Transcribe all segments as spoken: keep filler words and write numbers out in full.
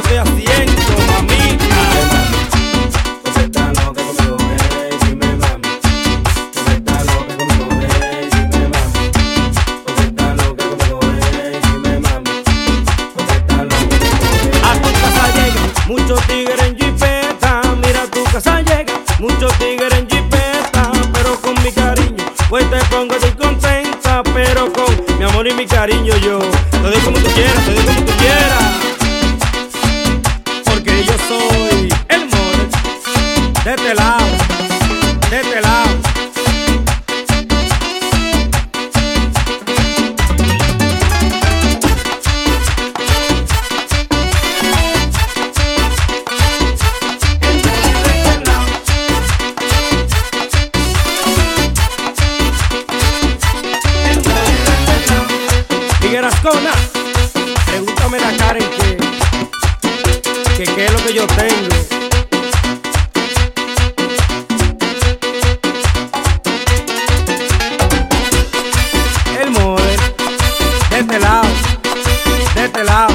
estoy haciendo, mamita. Porque está loca conmigo, hey, dime mami. Porque está loca conmigo, hey, dime mami. Porque está loca conmigo, hey, dime mami. Porque está loca conmigo, hey. A tu casa llegan muchos tigres en jipeta. Mira, a tu casa llegan muchos tigres en jipeta. Pero con mi cariño, pues te pongo estoy contenta. Pero con mi amor y mi cariño yo te doy como tú quieras, te doy como tú quieras. Porque yo soy el more de este lado, de este lado. Rascona, pregúntame la Karen que, que qué es lo que yo tengo. El more de este lado, de este lado.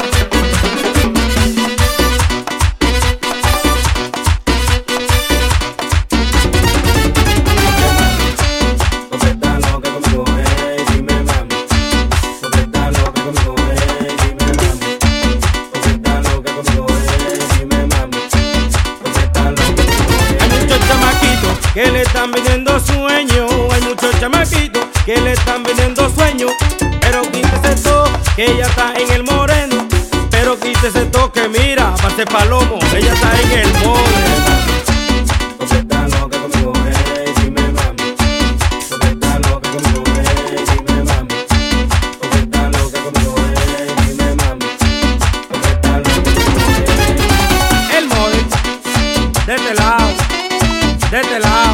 Porque está loca conmigo, hey, dime mami. Porque está loca conmigo, hey, dime mami. Porque está loca conmigo, hey, dime mami. Porque está loca conmigo, hey. Hay muchos chamaquitos que le están vendiendo sueño. Hay muchos chamaquitos que le están vendiendo sueño. Pero quítese todo, que ella está en el moreno. Pero quítese todo, que mira, pase palomo, ella está en el moreno. Porque está loca conmigo, hey, dime mami. Porque está loca conmigo, hey, dime mami. Porque está loca conmigo, hey, dime mami. Porque está loca conmigo, hey. El more de este lado, de este lado.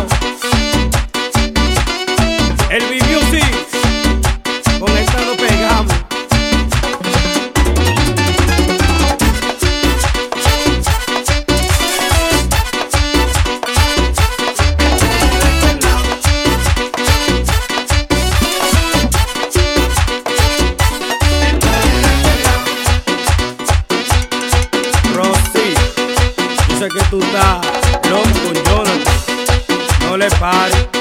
El B-Music, con esta nos pegamos. Rosy, yo sé que tú estás loco con Jonathan, no le pares.